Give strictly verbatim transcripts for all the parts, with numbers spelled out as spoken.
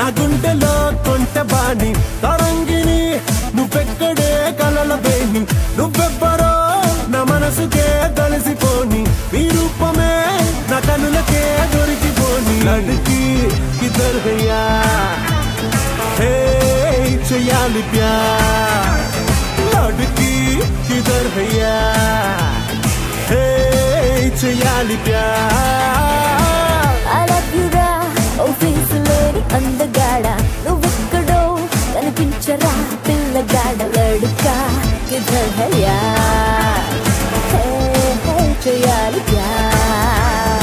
నా గుండెలో కొంట బాణి తరంగిణి నువ్వెక్కడే కలల వేణి నువ్వెవ్వరో నా మనసుకే కలిసిపోని నీ రూపమే నా కనులకే దొరికిపోని లడ్కి కిధర్ గయా హే చెయ్యాలి ప్యార్ లడ్కి కిధర్ గయా హే చెయ్యాలి ప్యార్ I love you రా ఓ ఫీసులేని అందగాడ నువ్వెక్కడో కనిపించరా పిల్లగాడ లడ్కా కిధర్ హై యార్ హే హే చెయ్యాలి ప్యార్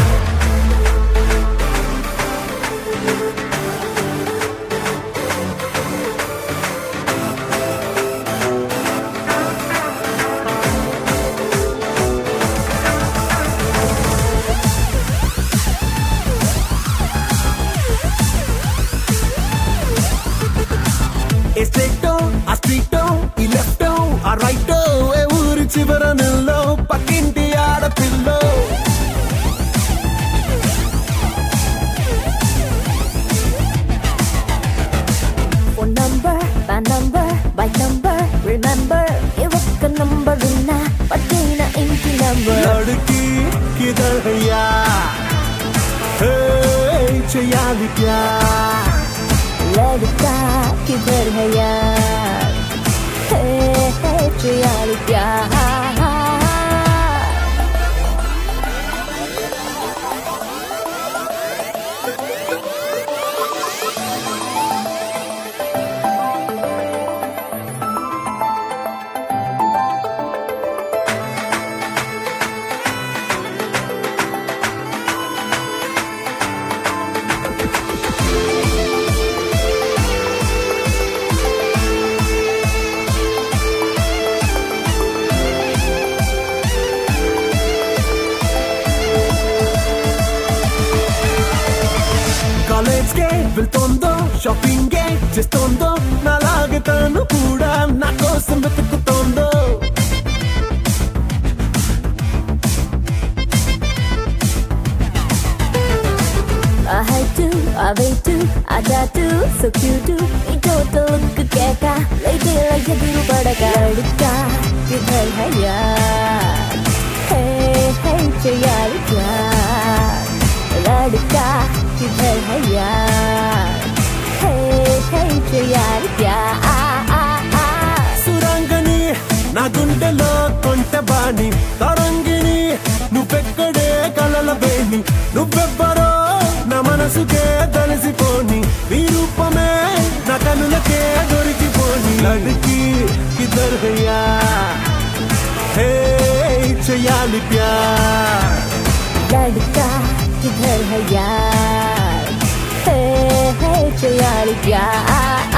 ఏ స్ట్రైటో ఆ స్ట్రీటో ఈ లెఫ్టో ఆ రైటో ఏ ఊరి చివర నిల్లో పక్కింటి ఆడపిల్లో ఫోన్ నంబర్ మా నంబర్ బైక్ నంబర్ రిమెంబర్ ఏ ఒక్క నంబర్ ఉన్నా పట్టిన ఇంటి నంబర్ లడ్కి కిధర్ గయా హే చెయ్యాలి ప్యార్ लड़का किधर है यार है है चयाल प्यार కాలేజ్ కే వెళ్తోందో షాపింగ్ కే చేస్తోందో నాలాగే తను కూడా నా కోసం వెతుకుతోందో I had to, I wait to, I got to, so cute to, it total look कैका, लेके लगे दिल बड़का, लड़का किधर है यार, है है चयाल प्यार, लड़का किधर है यार, है है चयाल प्यार. సురంగని నా గుండెలో కొంట బాణి తరంగిణి నువ్వెక్కడే కలల వేణి నువ్వెవ్వరో నా మనసుకే కలిసిపోని నీ రూపమే నా కనులకే దొరికిపోని లడ్కి కిధర్ గయా హే చెయ్యాలి ప్యార్ लड़का किधर है यार है है चयाल प्यार.